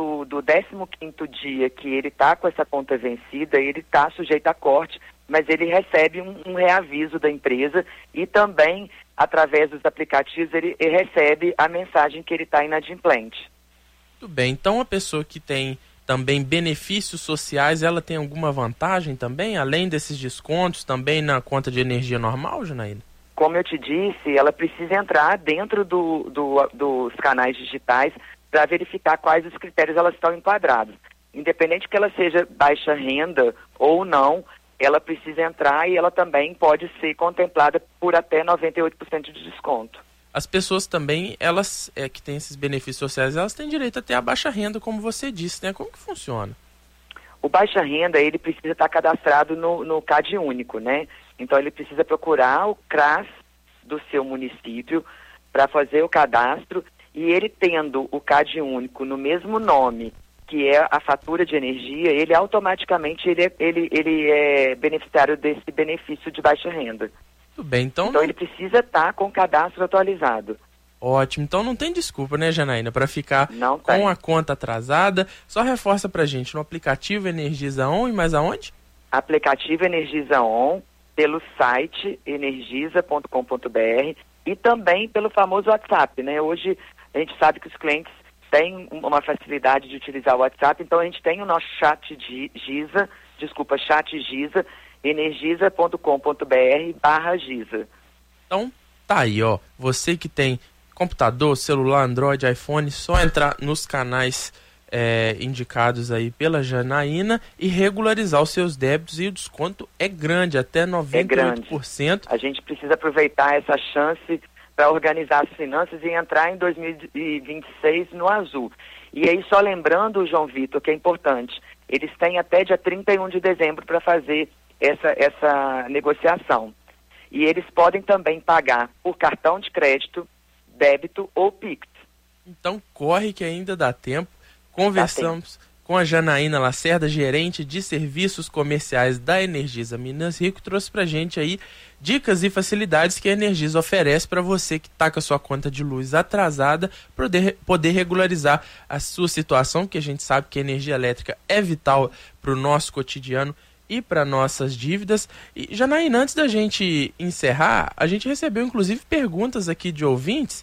15º dia que ele está com essa conta vencida, ele está sujeito a corte, mas ele recebe um reaviso da empresa e também, através dos aplicativos, ele recebe a mensagem que ele está inadimplente. Muito bem, então a pessoa que tem também benefícios sociais, ela tem alguma vantagem também, além desses descontos, também na conta de energia normal, Janaína? Como eu te disse, ela precisa entrar dentro dos canais digitais para verificar quais os critérios elas estão enquadrados. Independente que ela seja baixa renda ou não, ela precisa entrar e ela também pode ser contemplada por até 98% de desconto. As pessoas também, elas que têm esses benefícios sociais, elas têm direito a ter a baixa renda, como você disse, né? Como que funciona? O baixa renda, ele precisa estar cadastrado no CAD único, né? Então ele precisa procurar o CRAS do seu município para fazer o cadastro, e ele tendo o CAD único no mesmo nome, que é a fatura de energia, ele automaticamente ele é beneficiário desse benefício de baixa renda. Tudo bem, então ele precisa estar com o cadastro atualizado. Ótimo, então não tem desculpa, né, Janaína, para ficar com a conta atrasada. Só reforça pra gente no aplicativo Energisa On e mais aonde? Aplicativo Energisa On, pelo site energisa.com.br e também pelo famoso WhatsApp, né? Hoje a gente sabe que os clientes têm uma facilidade de utilizar o WhatsApp, então a gente tem o nosso chat Giza, energisa.com.br/Giza. Então, tá aí, ó. Você que tem computador, celular, Android, iPhone, só entrar nos canais indicados aí pela Janaína e regularizar os seus débitos, e o desconto é grande, até 98%. É grande. A gente precisa aproveitar essa chance para organizar as finanças e entrar em 2026 no azul. E aí, só lembrando, João Vitor, que é importante, eles têm até dia 31 de dezembro para fazer essa negociação. E eles podem também pagar por cartão de crédito, débito ou Pix. Então corre que ainda dá tempo. Conversamos com a Janaína Lacerda, gerente de serviços comerciais da Energisa Minas Rico, trouxe pra gente aí dicas e facilidades que a Energisa oferece para você que está com a sua conta de luz atrasada, poder regularizar a sua situação, que a gente sabe que a energia elétrica é vital para o nosso cotidiano e para nossas dívidas. E, Janaína, antes da gente encerrar, a gente recebeu inclusive perguntas aqui de ouvintes.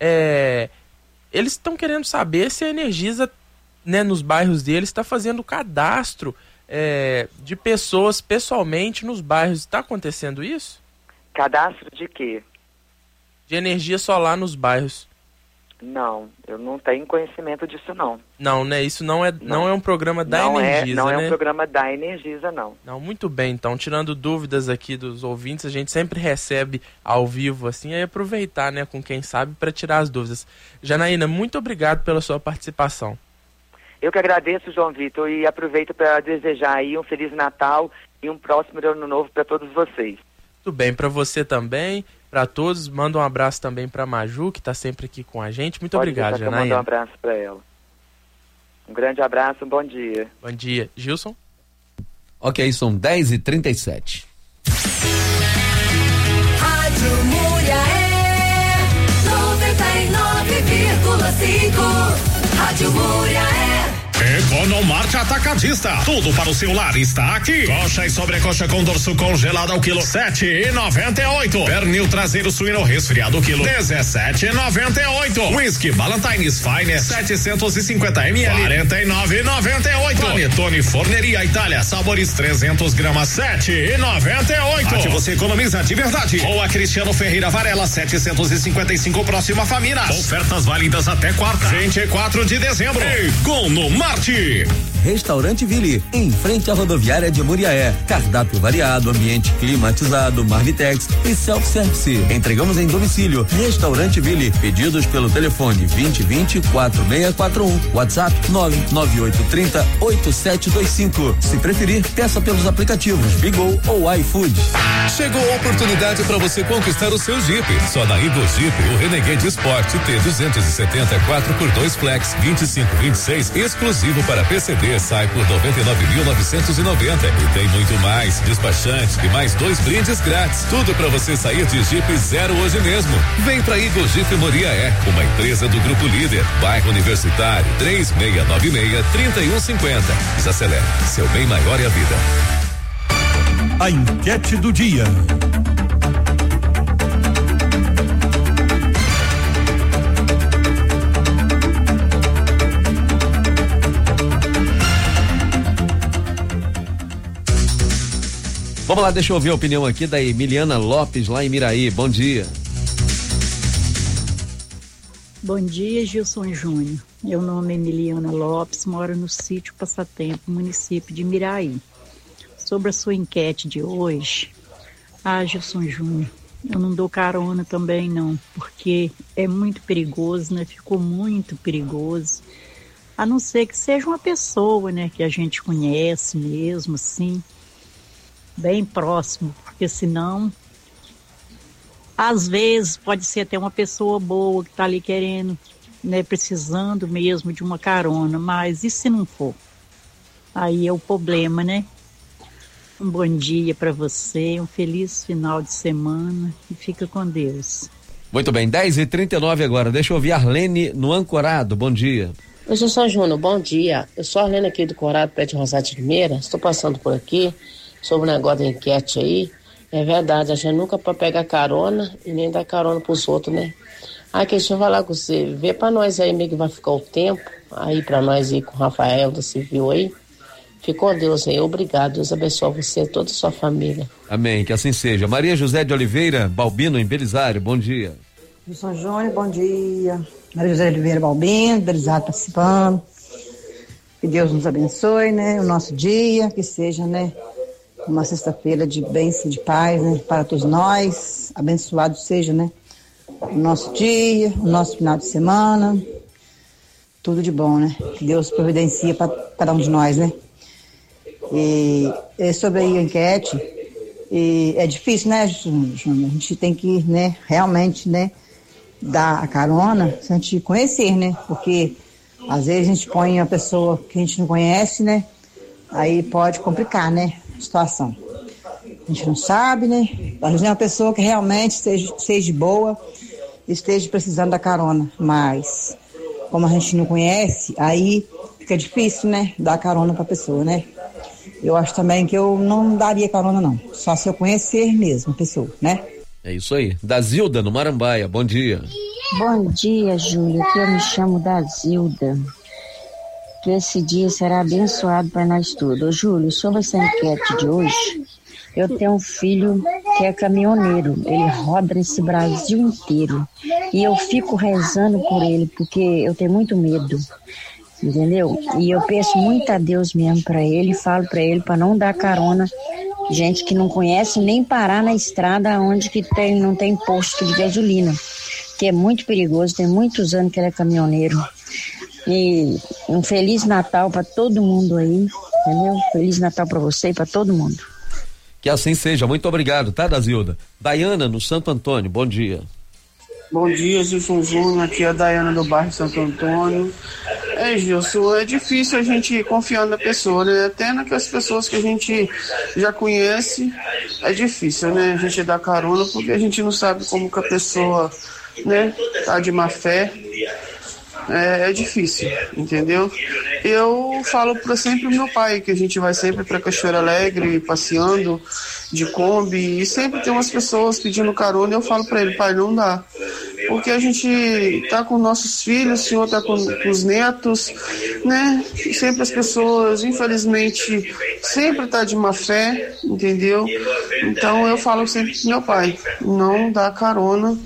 Eles estão querendo saber se a Energisa, né, nos bairros deles, está fazendo cadastro de pessoas pessoalmente nos bairros. Está acontecendo isso? Cadastro de quê? De energia solar nos bairros. Não, eu não tenho conhecimento disso, não. Não, né? Isso não é um programa da Energisa, não né? Não é um programa da Energisa, não. Não, muito bem. Então, tirando dúvidas aqui dos ouvintes, a gente sempre recebe ao vivo, assim, aí aproveitar, né, com quem sabe, para tirar as dúvidas. Janaína, muito obrigado pela sua participação. Eu que agradeço, João Vitor, e aproveito para desejar aí um Feliz Natal e um próximo Ano Novo para todos vocês. Tudo bem, para você também, para todos. Manda um abraço também para Maju, que está sempre aqui com a gente. Muito obrigado, Janaína. Manda um abraço para ela. Um grande abraço, um bom dia. Bom dia. Gilson? Ok, são 10h37. Rádio Muriaé 99,5. Rádio Muriaé. Economarte Atacadista. Tudo para o seu lar está aqui. Coxa e sobrecoxa com dorso congelado ao quilo 7,98. Pernil traseiro suíno resfriado quilo 17,98. Whisky Ballantines Fine 750 ml 49,98. Panetone Forneria Itália sabores 300 gramas 7,98. Aqui você economiza de verdade. Rua Cristiano Ferreira Varela 755 próxima Família. Ofertas válidas até quarta, 24 de dezembro. Economarte. Restaurante Ville, em frente à rodoviária de Muriaé. Cardápio variado, ambiente climatizado, Marmitex e self-service. Entregamos em domicílio. Restaurante Ville. Pedidos pelo telefone 2020-4641. WhatsApp 99830-8725. Se preferir, peça pelos aplicativos Bigo ou iFood. Chegou a oportunidade para você conquistar o seu Jeep. Só na Eagle Jeep, o Renegade Sport T270 4x2 Flex 2526 exclusivo para PCD sai por 99.990 e tem muito mais, despachante e mais 2 brindes grátis, tudo para você sair de Jeep zero hoje mesmo. Vem pra Eagle Jeep Muriaé, uma empresa do Grupo Líder, bairro Universitário 3696-3150. Desacelere, seu bem maior é a vida. A enquete do dia. Vamos lá, deixa eu ouvir a opinião aqui da Emiliana Lopes, lá em Miraí. Bom dia. Bom dia, Gilson Júnior. Meu nome é Emiliana Lopes, moro no sítio Passatempo, município de Miraí. Sobre a sua enquete de hoje, Gilson Júnior, eu não dou carona também não, porque é muito perigoso, né? Ficou muito perigoso. A não ser que seja uma pessoa, né, que a gente conhece mesmo, assim, bem próximo, porque senão, às vezes, pode ser até uma pessoa boa que está ali querendo, né, precisando mesmo de uma carona, mas e se não for? Aí é o problema, né? Um bom dia para você, um feliz final de semana e fica com Deus. Muito bem, 10h39 agora, deixa eu ouvir a Arlene no Ancorado, bom dia. Eu sou Júnior, bom dia. Eu sou a Arlene aqui do Corado, perto de Rosário de Limeira. Estou passando por aqui sobre o negócio da enquete aí. É verdade, a gente nunca pode pegar carona e nem dar carona pros outros, né? Aí, deixa eu falar com você, vê pra nós aí meio que vai ficar o tempo, aí pra nós ir com o Rafael da Civil aí. Ficou com Deus aí, obrigado, Deus abençoe você e toda a sua família. Amém, que assim seja. Maria José de Oliveira, Balbino, em Belisário, bom dia. Wilson Júnior, bom dia. Maria José de Oliveira, Balbino, Belisário participando. Que Deus nos abençoe, né, o nosso dia, que seja, né, uma sexta-feira de bênção, de paz, né, para todos nós. Abençoado seja, né, o nosso dia, o nosso final de semana. Tudo de bom, né, que Deus providencia para cada um de nós, né. E sobre a enquete, é difícil, né, Júnior? A gente tem que, né, realmente, né, dar a carona se a gente conhecer, né? Porque às vezes a gente põe uma pessoa que a gente não conhece, né? Aí pode complicar, né, a situação. A gente não sabe, né? Às vezes é uma pessoa que realmente seja boa, esteja precisando da carona, mas como a gente não conhece, aí fica difícil, né, dar carona pra pessoa, né? Eu acho também que eu não daria carona não, só se eu conhecer mesmo a pessoa, né? É isso aí. Da Zilda, no Marambaia, bom dia. Bom dia, Júlia, que eu me chamo da Zilda. Que esse dia será abençoado para nós todos. Ô, Júlio, sobre essa enquete de hoje, eu tenho um filho que é caminhoneiro, ele roda nesse Brasil inteiro. E eu fico rezando por ele, porque eu tenho muito medo. Entendeu? E eu peço muito a Deus mesmo para ele, falo para ele para não dar carona, gente que não conhece, nem parar na estrada onde que não tem posto de gasolina, que é muito perigoso, tem muitos anos que ele é caminhoneiro. E um Feliz Natal para todo mundo aí, entendeu? Feliz Natal para você e para todo mundo. Que assim seja, muito obrigado, tá, Dazilda? Daiana, no Santo Antônio, bom dia. Bom dia, Gilson Júnior, aqui é a Daiana do bairro Santo Antônio. Gilson, é difícil a gente confiar na pessoa, né? Até naquelas pessoas que a gente já conhece, é difícil, né? A gente dar carona porque a gente não sabe como que a pessoa, né, tá de má fé. É difícil, entendeu? Eu falo para sempre o meu pai, que a gente vai sempre para Cachoeira Alegre, passeando de Kombi, e sempre tem umas pessoas pedindo carona, e eu falo para ele, pai, não dá. Porque a gente tá com nossos filhos, o senhor tá com os netos, né? E sempre as pessoas, infelizmente, sempre tá de má fé, entendeu? Então eu falo sempre pro meu pai, não dá carona.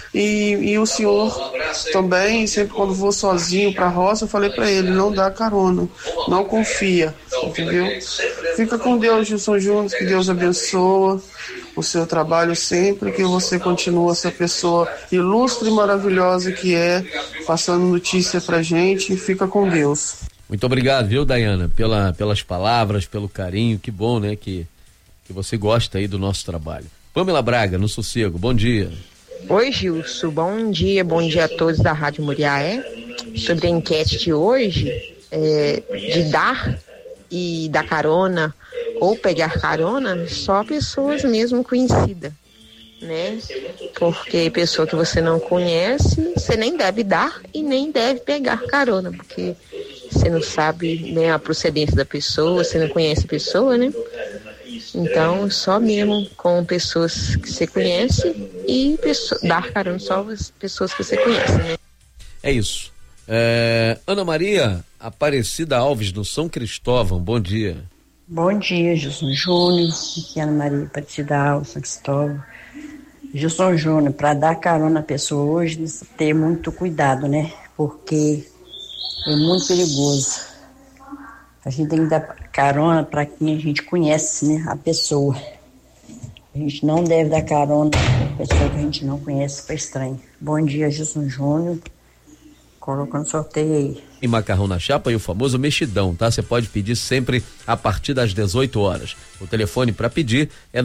E o senhor também, sempre quando vou sozinho pra roça, eu falei pra ele, não dá carona, não confia, entendeu? Fica com Deus, Gilson Júnior, que Deus abençoa o seu trabalho sempre, que você continua essa pessoa ilustre e maravilhosa que é, passando notícia pra gente, e fica com Deus. Muito obrigado, viu, Daiana, pelas palavras, pelo carinho, que bom, né, que você gosta aí do nosso trabalho. Pamela Braga, no Sossego, bom dia. Oi, Gilson, bom dia a todos da Rádio Muriaé. Sobre a enquete de hoje, de dar e dar carona ou pegar carona, só pessoas mesmo conhecidas, né? Porque pessoa que você não conhece, você nem deve dar e nem deve pegar carona, porque você não sabe, né, a procedência da pessoa, você não conhece a pessoa, né? Então, só mesmo com pessoas que você conhece e dar carona só as pessoas que você conhece, né? É isso. Ana Maria Aparecida Alves, do São Cristóvão, bom dia. Bom dia, Gilson Júnior, aqui é Ana Maria Aparecida Alves, São Cristóvão. Gilson Júnior, para dar carona à pessoa hoje, ter muito cuidado, né? Porque é muito perigoso. A gente tem que dar carona para quem a gente conhece, né? A pessoa. A gente não deve dar carona para pessoa que a gente não conhece, para estranho. Bom dia, Gilson Júnior. Colocando sorteio aí. e macarrão na chapa e o famoso mexidão, tá? Você pode pedir sempre a partir das 18 horas. O telefone para pedir é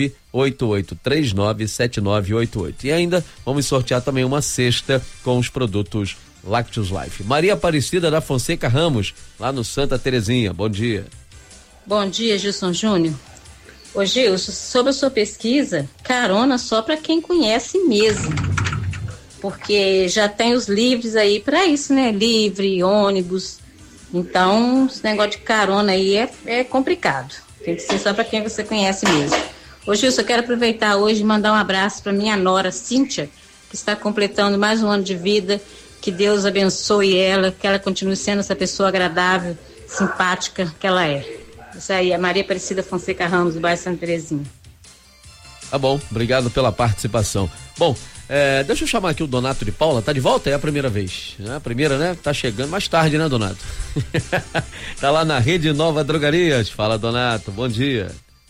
988397988. E ainda vamos sortear também uma cesta com os produtos Lactus Life. Maria Aparecida da Fonseca Ramos, lá no Santa Terezinha. Bom dia. Bom dia, Gilson Júnior. Ô Gilson, sobre a sua pesquisa, carona só para quem conhece mesmo. Porque já tem os livres aí para isso, né? Livre, ônibus. Então, esse negócio de carona aí é complicado. Tem que ser só para quem você conhece mesmo. Ô Gilson, eu quero aproveitar hoje e mandar um abraço para minha nora, Cíntia, que está completando mais um ano de vida. Que Deus abençoe ela, que ela continue sendo essa pessoa agradável, simpática que ela é. Isso aí, a Maria Aparecida Fonseca Ramos, do bairro Santa Terezinha. Tá bom, obrigado pela participação. Bom, deixa eu chamar aqui o Donato de Paula, tá de volta? É a primeira vez, né? A primeira, né? Tá chegando mais tarde, né, Donato? Tá lá na Rede Nova Drogarias. Fala, Donato, bom dia.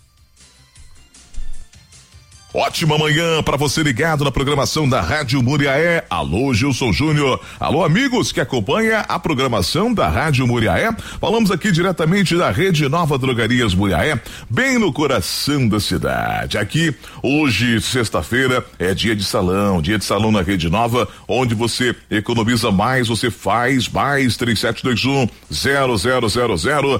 Ótima manhã para você ligado na programação da Rádio Muriaé. Alô, Gilson Júnior. Alô, amigos que acompanham a programação da Rádio Muriaé. Falamos aqui diretamente da Rede Nova Drogarias Muriaé, bem no coração da cidade. Aqui, hoje, sexta-feira, é dia de salão na Rede Nova, onde você economiza mais, você faz mais. 3721-0000,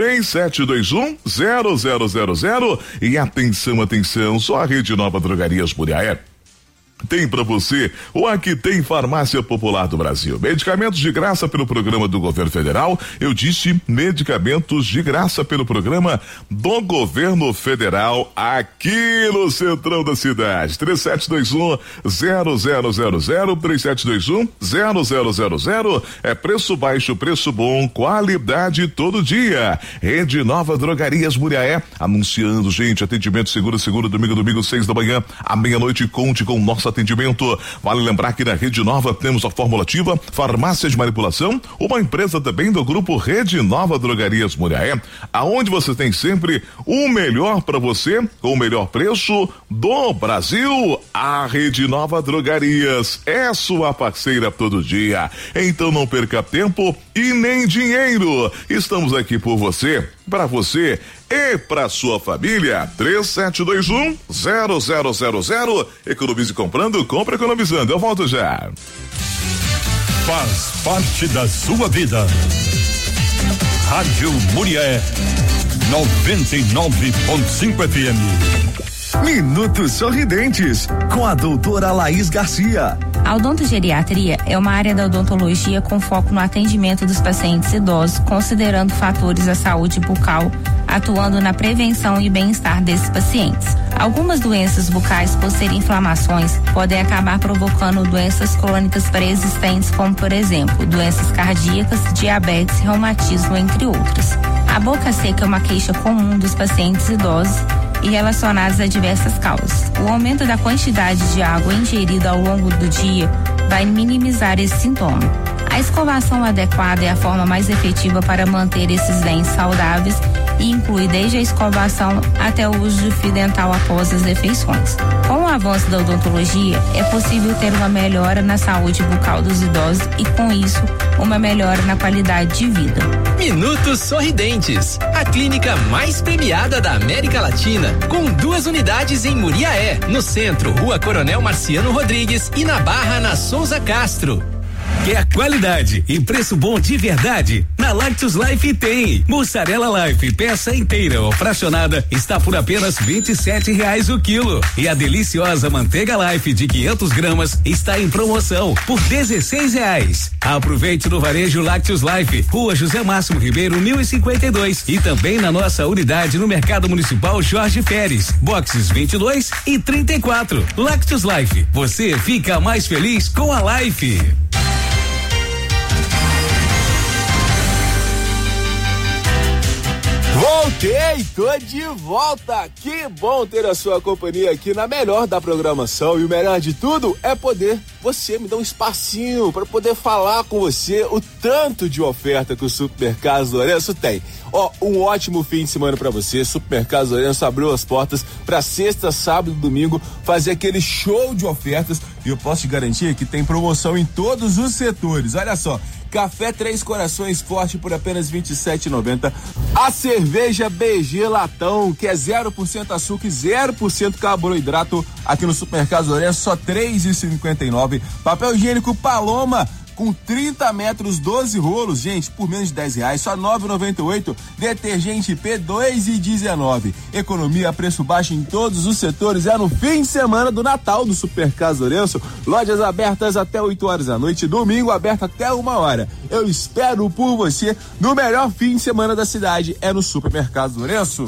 3721-0000. E atenção, só a Rede Nova Drogarias Muriaé tem para você o Aqui Tem Farmácia Popular do Brasil. Medicamentos de graça pelo programa do governo federal. Eu disse medicamentos de graça pelo programa do governo federal aqui no centrão da cidade. 3721-0000, 3721-0000. É preço baixo, preço bom, qualidade todo dia. Rede Nova Drogarias Muriaé, anunciando, gente, atendimento seguro, domingo, 6 da manhã, à meia-noite. Conte com nosso atendimento. Vale lembrar que na Rede Nova temos a Fórmula Ativa, Farmácia de Manipulação, uma empresa também do grupo Rede Nova Drogarias Muriaé, aonde você tem sempre o melhor para você, com o melhor preço do Brasil. A Rede Nova Drogarias é sua parceira todo dia. Então não perca tempo e nem dinheiro. Estamos aqui por você, para você e para sua família. 3721-0000. Economize comprando, compra economizando. Eu volto já. Faz parte da sua vida. Rádio Muriaé 99.5 FM. Minutos Sorridentes, com a doutora Laís Garcia. A odontogeriatria é uma área da odontologia com foco no atendimento dos pacientes idosos, considerando fatores da saúde bucal, atuando na prevenção e bem-estar desses pacientes. Algumas doenças bucais, por serem inflamações, podem acabar provocando doenças crônicas pré-existentes, como, por exemplo, doenças cardíacas, diabetes, reumatismo, entre outras. A boca seca é uma queixa comum dos pacientes idosos e relacionadas a diversas causas. O aumento da quantidade de água ingerida ao longo do dia vai minimizar esse sintoma. A escovação adequada é a forma mais efetiva para manter esses dentes saudáveis e inclui desde a escovação até o uso de fio dental após as refeições. Com o avanço da odontologia, é possível ter uma melhora na saúde bucal dos idosos e, com isso, uma melhora na qualidade de vida. Minutos Sorridentes, a clínica mais premiada da América Latina, com 2 unidades em Muriaé, no centro, Rua Coronel Marciano Rodrigues, e na Barra, na Souza Castro. Quer qualidade e preço bom de verdade? Na Lactus Life tem. Mussarela Life, peça inteira ou fracionada, está por apenas R$27 o quilo. E a deliciosa manteiga Life de 500 gramas está em promoção por R$16. Aproveite no varejo Lactus Life, Rua José Máximo Ribeiro, 1052. E também na nossa unidade no Mercado Municipal Jorge Pérez, boxes 22 e 34. Lactus Life, você fica mais feliz com a Life. Voltei, tô de volta. Que bom ter a sua companhia aqui na melhor da programação, e o melhor de tudo é poder você me dar um espacinho para poder falar com você o tanto de oferta que o Supermercados Lourenço tem. Ó, um ótimo fim de semana para você. Supermercados Lourenço abriu as portas para sexta, sábado e domingo fazer aquele show de ofertas, e eu posso te garantir que tem promoção em todos os setores. Olha só, Café Três Corações Forte por apenas R$27,90. A cerveja BG Latão, que é 0% açúcar e 0% carboidrato, aqui no Supermercado Lourenço, só R$3,59. Papel higiênico Paloma, com 30 metros, 12 rolos, gente, por menos de R$10, só R$9,98. Detergente P, R$2,19. Economia a preço baixo em todos os setores. É no fim de semana do Natal do Supermercado Lourenço. Lojas abertas até 8 horas da noite, domingo aberto até 1h. Eu espero por você no melhor fim de semana da cidade. É no Supermercado Lourenço.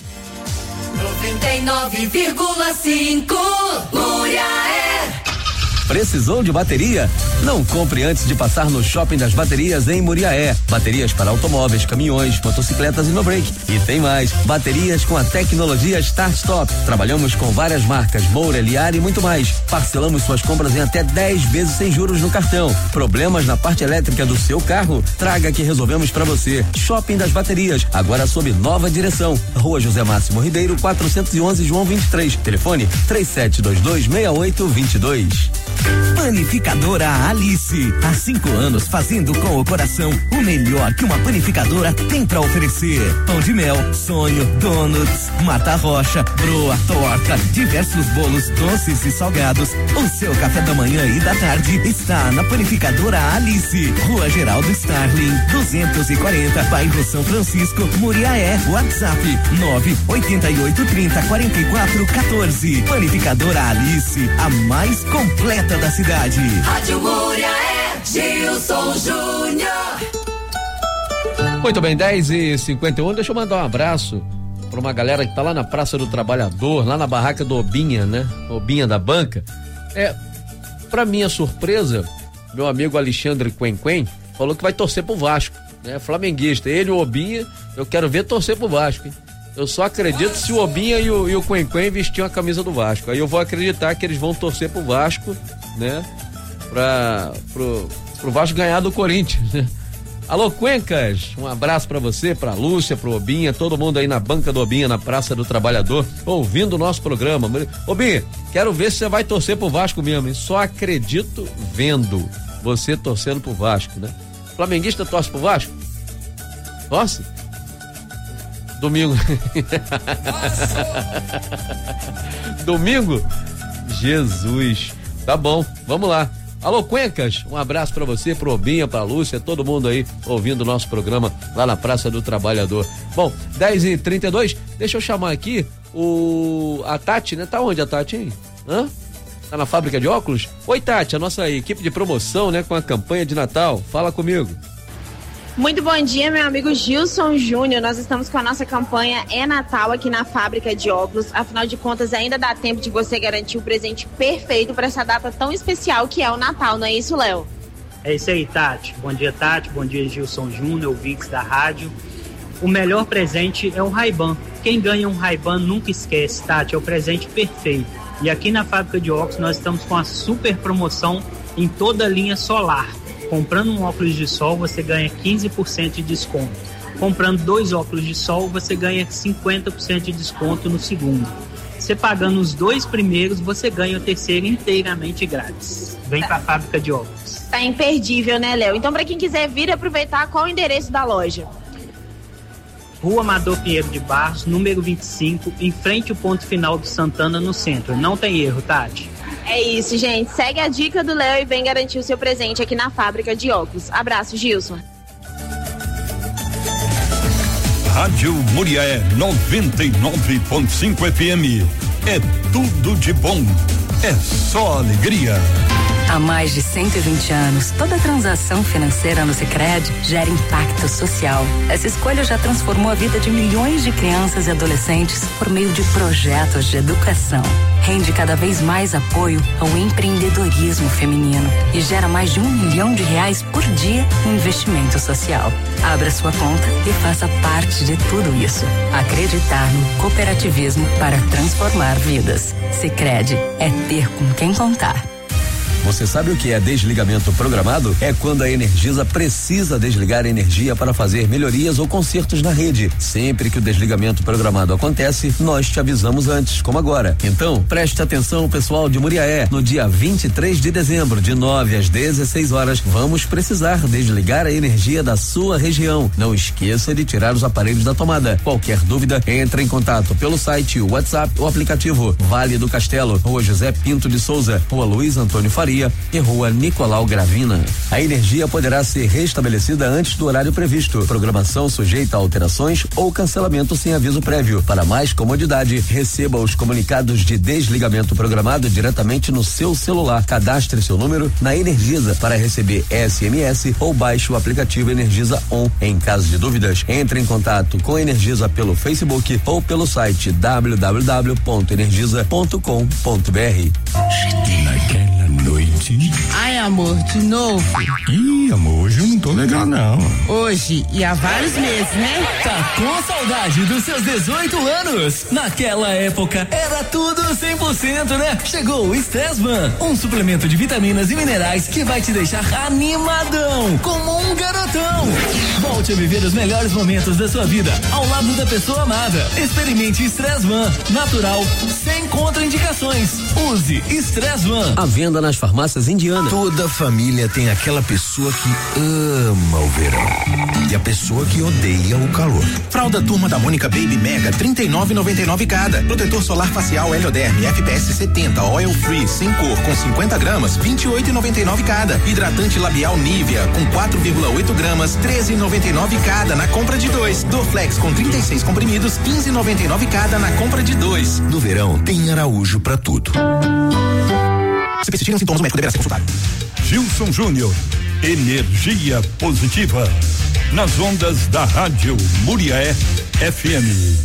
99,5 Muriaé. Precisou de bateria? Não compre antes de passar no Shopping das Baterias em Muriaé. Baterias para automóveis, caminhões, motocicletas e no break. E tem mais, baterias com a tecnologia Start Stop. Trabalhamos com várias marcas, Moura, Liar e muito mais. Parcelamos suas compras em até 10 vezes sem juros no cartão. Problemas na parte elétrica do seu carro? Traga que resolvemos para você. Shopping das Baterias, agora sob nova direção. Rua José Máximo Ribeiro, 411 João 23. Telefone 37226822. Panificadora Alice, há 5 anos fazendo com o coração o melhor que uma panificadora tem pra oferecer. Pão de mel, sonho, donuts, mata rocha, broa, torta, diversos bolos doces e salgados. O seu café da manhã e da tarde está na Panificadora Alice, Rua Geraldo Starling, 240, bairro São Francisco, Muriaé. WhatsApp 988304414. Panificadora Alice, a mais completa da cidade. Rádio Muriaé, Gilson Júnior. Muito bem, 10h51. Deixa eu mandar um abraço para uma galera que tá lá na Praça do Trabalhador, lá na barraca do Obinha, né? Obinha da banca. Pra minha surpresa, meu amigo Alexandre Quen falou que vai torcer pro Vasco, né? Flamenguista. Ele e o Obinha, eu quero ver torcer pro Vasco, hein? Eu só acredito se o Obinha e o Quen vestirem a camisa do Vasco. Aí eu vou acreditar que eles vão torcer pro Vasco, né? Pro Vasco ganhar do Corinthians, né? Alô, Cuencas, um abraço pra você, pra Lúcia, pro Obinha, todo mundo aí na banca do Obinha, na Praça do Trabalhador, ouvindo o nosso programa. Obinha, quero ver se você vai torcer pro Vasco mesmo, hein? Só acredito vendo você torcendo pro Vasco, né? Flamenguista torce pro Vasco? Torce? Domingo. Domingo? Jesus. Tá bom, vamos lá. Alô, Cuencas, um abraço pra você, pro Obinha, pra Lúcia, todo mundo aí ouvindo o nosso programa lá na Praça do Trabalhador. Bom, 10h32, deixa eu chamar aqui a Tati, né? Tá onde a Tati, hein? Tá na fábrica de óculos? Oi, Tati, a nossa equipe de promoção, né? Com a campanha de Natal. Fala comigo. Muito bom dia, meu amigo Gilson Júnior. Nós estamos com a nossa campanha É Natal aqui na fábrica de óculos. Afinal de contas, ainda dá tempo de você garantir o presente perfeito para essa data tão especial que é o Natal, não é isso, Léo? É isso aí, Tati. Bom dia, Tati. Bom dia, Gilson Júnior, ouvintes da rádio. O melhor presente é o Ray-Ban. Quem ganha um Ray-Ban nunca esquece, Tati. É o presente perfeito. E aqui na fábrica de óculos nós estamos com a super promoção em toda a linha solar. Comprando um óculos de sol, você ganha 15% de desconto. Comprando 2 óculos de sol, você ganha 50% de desconto no segundo. Você pagando os 2 primeiros, você ganha o terceiro inteiramente grátis. Vem pra fábrica de óculos. Tá imperdível, né, Léo? Então, pra quem quiser vir aproveitar, qual o endereço da loja? Rua Amador Pinheiro de Barros, número 25, em frente ao ponto final do Santana, no centro. Não tem erro, Tati. É isso, gente. Segue a dica do Léo e vem garantir o seu presente aqui na fábrica de óculos. Abraço, Gilson. Rádio Muriaé 99.5 FM. É tudo de bom. É só alegria. Há mais de 120 anos, toda transação financeira no Sicredi gera impacto social. Essa escolha já transformou a vida de milhões de crianças e adolescentes por meio de projetos de educação. Rende cada vez mais apoio ao empreendedorismo feminino e gera mais de R$1 milhão por dia em investimento social. Abra sua conta e faça parte de tudo isso. Acreditar no cooperativismo para transformar vidas. Sicredi é ter com quem contar. Você sabe o que é desligamento programado? É quando a Energisa precisa desligar a energia para fazer melhorias ou consertos na rede. Sempre que o desligamento programado acontece, nós te avisamos antes, como agora. Então, preste atenção, pessoal de Muriaé. No dia 23 de dezembro, de 9 às 16 horas, vamos precisar desligar a energia da sua região. Não esqueça de tirar os aparelhos da tomada. Qualquer dúvida, entre em contato pelo site, WhatsApp ou aplicativo. Vale do Castelo, Rua José Pinto de Souza, Rua Luiz Antônio Faria e Rua Nicolau Gravina. A energia poderá ser restabelecida antes do horário previsto. Programação sujeita a alterações ou cancelamento sem aviso prévio. Para mais comodidade, receba os comunicados de desligamento programado diretamente no seu celular. Cadastre seu número na Energisa para receber SMS ou baixe o aplicativo Energisa On. Em caso de dúvidas, entre em contato com a Energisa pelo Facebook ou pelo site www.energisa.com.br. Naquela noite. Ai, amor, de novo? Ih, amor, hoje eu não tô legal, não. Hoje e há vários meses, né? Tá com saudade dos seus 18 anos? Naquela época era tudo 100%, né? Chegou o Stressman, um suplemento de vitaminas e minerais que vai te deixar animadão, como um garotão. Volte a viver os melhores momentos da sua vida ao lado da pessoa amada. Experimente Stressman, natural, sem contraindicações. Use Stressman. À venda nas farmácias Indiana. Toda família tem aquela pessoa que ama o verão e a pessoa que odeia o calor. Fralda Turma da Mônica Baby Mega, R$39,99 cada. Protetor solar facial Helioderm FPS 70 Oil Free sem cor com 50 gramas, R$28,99 cada. Hidratante labial Nivea com 4,8 gramas, R$13,99 cada na compra de 2. Dorflex com 36 comprimidos, R$15,99 cada na compra de 2. No verão tem Araújo pra tudo. Se persistirem sintomas, o médico deverá ser consultado. Gilson Júnior, energia positiva, nas ondas da rádio Muriaé FM.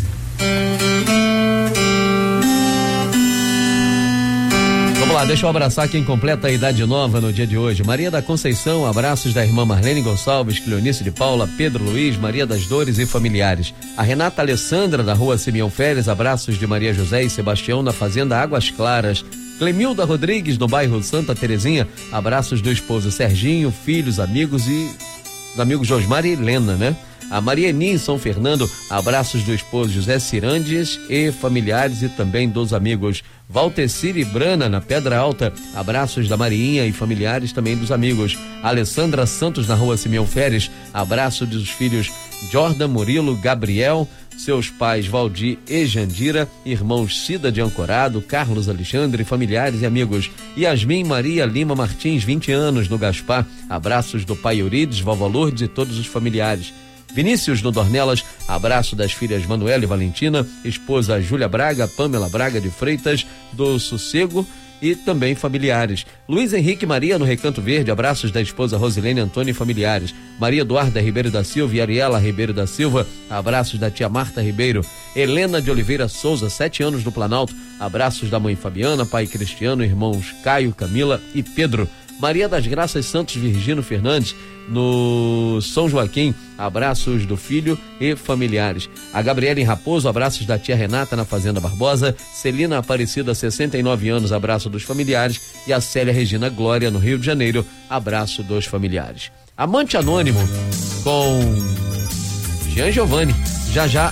Vamos lá, deixa eu abraçar quem completa a idade nova no dia de hoje. Maria da Conceição, abraços da irmã Marlene Gonçalves, Cleonice de Paula, Pedro Luiz, Maria das Dores e familiares. A Renata Alessandra, da rua Simeão Férez, abraços de Maria José e Sebastião, na fazenda Águas Claras. Clemilda Rodrigues, no bairro Santa Terezinha, abraços do esposo Serginho, filhos, amigos e dos amigos Josmar e Helena, né? A Maria Eni, em São Fernando, abraços do esposo José Cirandes e familiares e também dos amigos Valtecir e Brana, na Pedra Alta, abraços da Marinha e familiares também dos amigos. Alessandra Santos, na rua Simeão Férez, abraço dos filhos Jordan, Murilo, Gabriel, seus pais Valdir e Jandira, irmãos Cida de Ancorado, Carlos Alexandre, familiares e amigos. Yasmin Maria Lima Martins, 20 anos, no Gaspar, abraços do pai Eurides, vovó Lourdes e todos os familiares. Vinícius no Dornelas, abraço das filhas Manuela e Valentina, esposa Júlia Braga, Pamela Braga de Freitas, do Sossego e também familiares. Luiz Henrique Maria no Recanto Verde, abraços da esposa Rosilene Antônio e familiares. Maria Eduarda Ribeiro da Silva e Ariela Ribeiro da Silva, abraços da tia Marta Ribeiro. Helena de Oliveira Souza, 7 anos no Planalto, abraços da mãe Fabiana, pai Cristiano, irmãos Caio, Camila e Pedro. Maria das Graças Santos Virgínio Fernandes, no São Joaquim, abraços do filho e familiares. A Gabriela em Raposo, abraços da tia Renata na Fazenda Barbosa. Celina Aparecida, 69 anos, abraço dos familiares. E a Célia Regina Glória, no Rio de Janeiro, abraço dos familiares. Amante Anônimo com Jean Giovanni. Já